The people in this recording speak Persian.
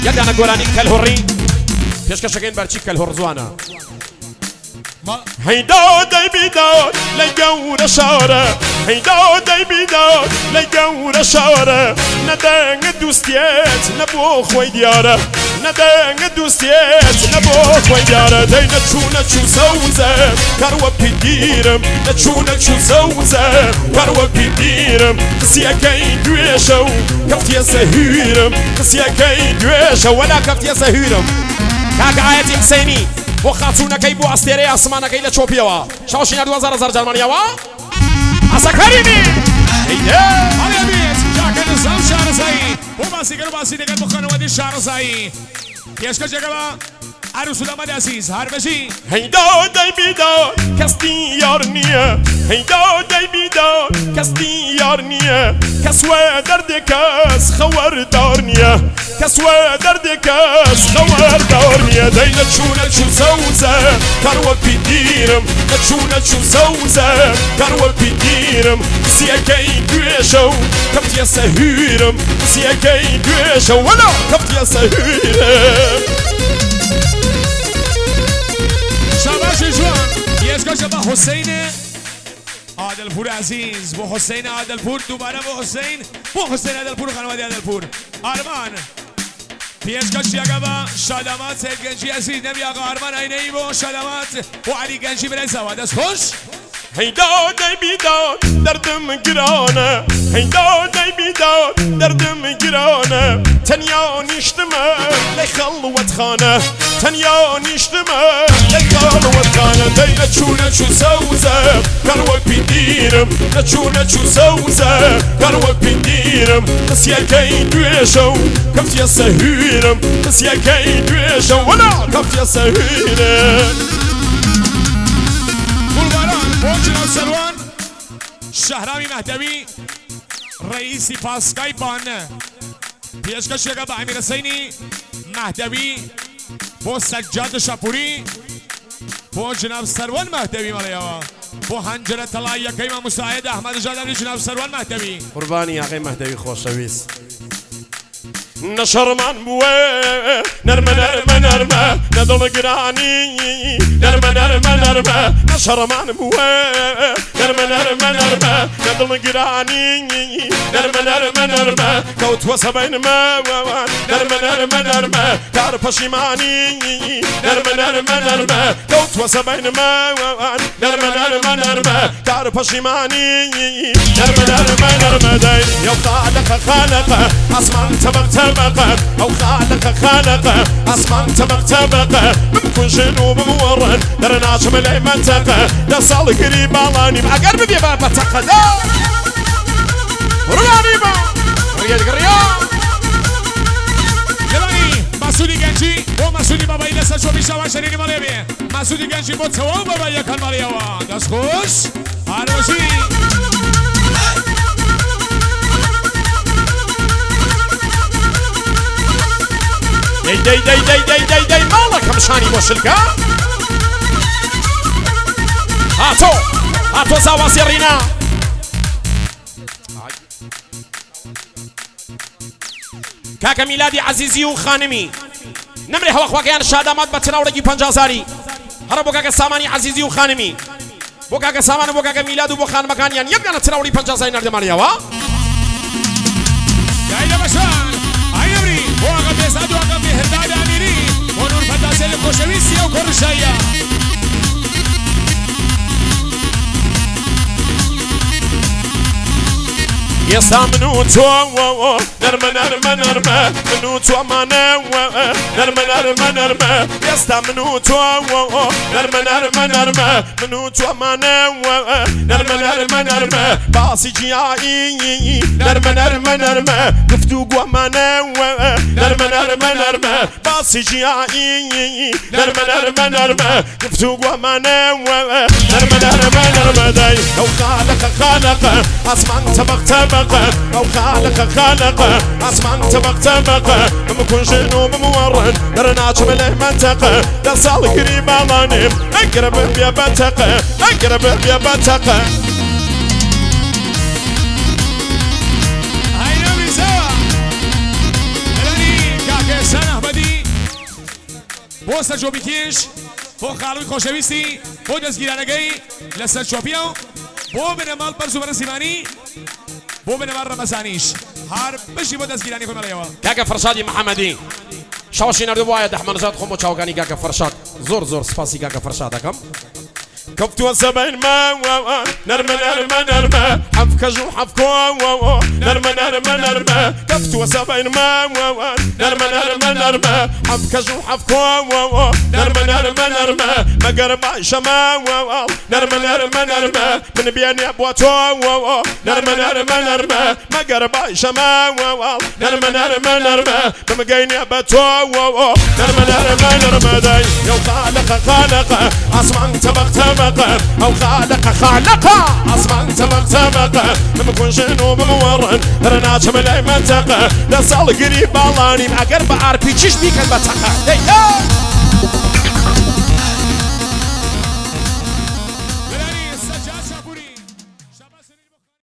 يدانا قولاني كالهوري فيش كشكين برشي كالهور زوانا هيدا داي بيداد ليقور شارة هيدا داي بيداد ليقور شارة ندان دوستيات نبو خوي ديارة ندان دوستيات نبو خوي ديارة داي نتشو سوزة كاروا بيديرم نتشو سوزة كاروا بيديرم سياكاين دويشو كفتيا سهيرم سياكاين دويشو ولا كفتيا سهيرم كاك آيتي حسيني بو خاتونەکەی بۆ ئەستێرەی ئاسمانەکەی لە چۆپیەوە شاوشینە 2000 جەرمانیەوە ئاسە کەریمی هەڵێ بێت جاکە نزام شارەزایی بۆ باسیگەر باسی دەکەن بۆ خانەوەدی شارەزایی پێشکەشێکەوە عروس و داماد عزیز هەربەشی هەیدا دەی بیدار کەس دیار نییە هەیدا دەی بیدار کەس دیار نییە کەس وە دەردێ کەس خەوەردار نییە کەس وە دەردێ کەس خەوەردار نییە دەی نەچوو سەوزە کاروە پیدیرم نەچوو سەوزە کاروە پیدیرم کسیەکەی دوێژە و کەفتیە سەهیرم کسیەکەی دوێژە وەلا کەفتیە سەهیرم شاباشی جوان یشکاش با حسین عادلپور عزیز با حسین عادلپور دوباره با حسین عادلپور خانواده عادلپور آرمان پیشکش یکا با شادمات سید گنجی عزیز نمی آقا آرمان اینه ای با شادمات و علی گنجی برای زواد از خوش هيدا داي بيداد دردم قرانة هيدا داي بيداد دردم قرانة تنيا نشتمه لخلوة خانة تنيا نشتمه لخلوة خانة داي نتشو سوزة كاروا بيديرم نتشو سوزة كاروا بيديرم قسيا كاين دويشو كفتيا سهيرم قسيا كاين دويشو ولا كفتيا سهيرم جناب سروان شهرامی مهدوی رئیسی پاسکای بانه پیشکش یکا با امیر حسینی مهدوی با سجاد شپوری با جناب سروان مهدوی مالیاوا با هنجره طلایی یکی ما مساعد احمد جادمی جناب سروان مهدوی قربانی آقای مهدوی خوشویست نشرمان بوه نرمه ندل گرانی نرمه نشرمان بوه نرمه ندل گرانی نرمه کوت وسبین ما نرمه دار پشیمانی نرمه کوت وسبین ما نرمه دار پشیمانی نرمه دای یا خالق اسمان تبق أو خالق أسمان تبق بمكن جنوب مورن درناش ملي منطقة نصل قريب علاني أقرب بي بابا تقد رياني با ريان يلاني مسعودي گنجي ومسعودي بابا إلسا شو بيشا وشريني مالي بي مسعودي گنجي بوتسوا بابا يكن مالي وان دست خوش هروشي داي مالك مشاني موشلكا هاتو زاوا سيرينا كاكا ميلادي عزيزي وخانمي نمري هوا خواكيان شادامات بتناورجي 50,000 هربو كاكا ساماني عزيزي وخانمي بو كاكا سامان بو كاكا ميلاد وبو خان مكانيان يبقى تناوري 50,000 نرد ماليا وا يا باشان ايمري هو قبل سادو قبل هرداد اميري ونور فتاسل خوشويسي او كرشايا يسا منو تو نرمه منو تو مانه نرمه يسا منو تو نرمه منو تو مانه نرمه باسي جيائي نرمه گفتو گوامانه نرمه باسي جيائي نرمه گفتو گوامانه نرمه داي لو خالق اسمان تبق أو خالق أسمان تبق مكون جنوب مورن درناش ملي منطقة دصال قريب علاني أقرب بيا بتقة هاي نبي سوا الاني كاكي سنة بۆ سەرجۆبیکێش بۆ خاڵوی خۆشەویستی بۆ دەستگیرانەکەی لەسەر چۆپیە و بۆ بنەماڵ بەرز و بەرزیمانی بۆ بنەماڵ ڕەمەزانیش هەر بەشی بۆ دەستگیرانی خۆمەڵەوە کاکە فەرشادی محەممەدی شەوەشی نردو وایە دەحمەنزاد خۆم بۆ چاوەکانی کاکە فەرشاد زۆر سپاسی کاکە فەرشاد دەکەم كفتوا سبعين ما نرمى نرمى نرمى حفكج وحفكو نرمى نرمى نرمى كفتوا سبعين ما نرمى نرمى نرمى حفكج وحفكو نرمى نرمى نرمى مقرب شما نرمى نرمى نرمى من بياني ابواتو نرمى نرمى نرمى مقرب شما نرمى نرمى نرمى بمقيني ابواتو نرمى نرمى نرمى داي يو خالق اسمان تبق أو خالق أصبح تبق بمكون شنو بمورن رناش من أي منطقة لصال قريب بالاني مع قرب عربي تشبيك المتقة